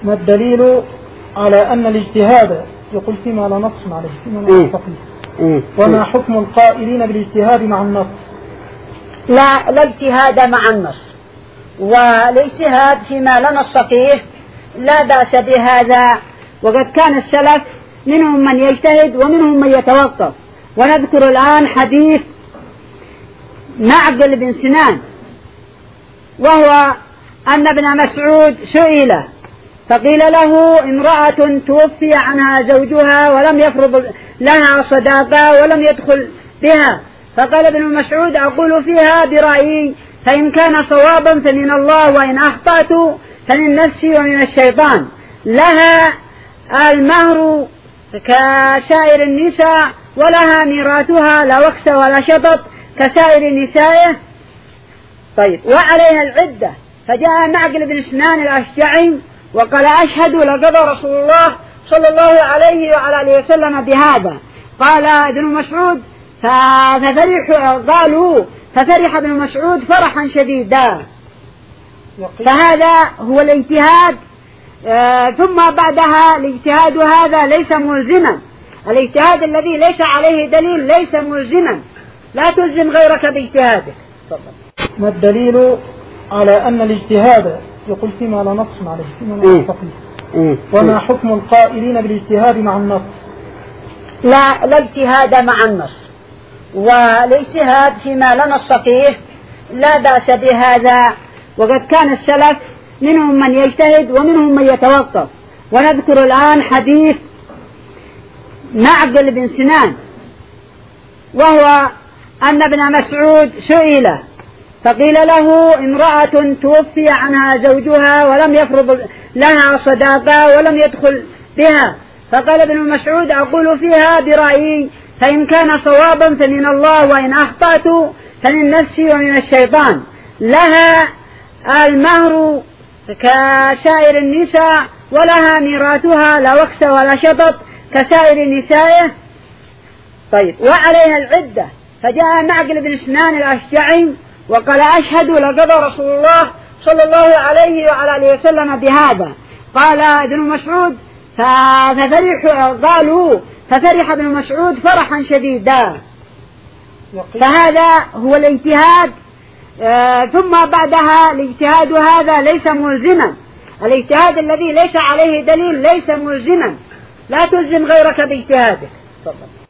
ما الدليل على أن الاجتهاد يقول فيما لا نص عليه فيما لا نستطيع وما حكم القائلين بالاجتهاد مع النص؟ لا اجتهاد مع النص، والاجتهاد فيما لا نص فيه لا بأس بهذا، وقد كان السلف منهم من يجتهد ومنهم من يتوقف. ونذكر الآن حديث معقل بن سنان، وهو أن ابن مسعود سئل فقيل له امرأة توفي عنها زوجها ولم يفرض لها صداقة ولم يدخل بها، فقال ابن مسعود أقول فيها برأيي، فإن كان صوابا فمن الله وإن أخطأت فمن نفسي ومن الشيطان، لها المهر كسائر النساء ولها ميراثها لا وكس ولا شطط كسائر نسائه. طيب وعليها العدة. فجاء معقل بن سنان الأشجعي وقال أشهد لقضى رسول الله صلى الله عليه وعلى آله وسلم بهذا. قال ابن مسعود ففرح ابن مسعود فرحا شديدا. فهذا هو الاجتهاد. ثم بعدها الاجتهاد هذا ليس ملزما، الاجتهاد الذي ليس عليه دليل ليس ملزما، لا تلزم غيرك باجتهادك. ما الدليل على أن الاجتهاد يقول فيما لا نص عليه فيما لا نستطيع وما حكم القائلين بالاجتهاد مع النص؟ لا اجتهاد مع النص، والاجتهاد فيما لا نص فيه لا بأس بهذا، وقد كان السلف منهم من يجتهد ومنهم من يتوقف. ونذكر الآن حديث معقل بن سنان، وهو أن ابن مسعود سئل فقيل له امرأة توفي عنها زوجها ولم يفرض لها صداقة ولم يدخل بها، فقال ابن مسعود أقول فيها برأيي، فإن كان صوابا فمن الله وإن أخطأت فمن نفسي ومن الشيطان، لها المهر كسائر النساء ولها ميراثها لا وكس ولا شطط كسائر نسائه. طيب وعليها العدة. فجاء معقل بن سنان الأشجعي وقال أشهد لقضى رسول الله صلى الله عليه وعلى آله وسلم بهذا. قال ابن مسعود ففرح ابن مسعود فرحا شديدا. فهذا هو الاجتهاد. ثم بعدها الاجتهاد هذا ليس ملزما، الاجتهاد الذي ليس عليه دليل ليس ملزما، لا تلزم غيرك باجتهادك.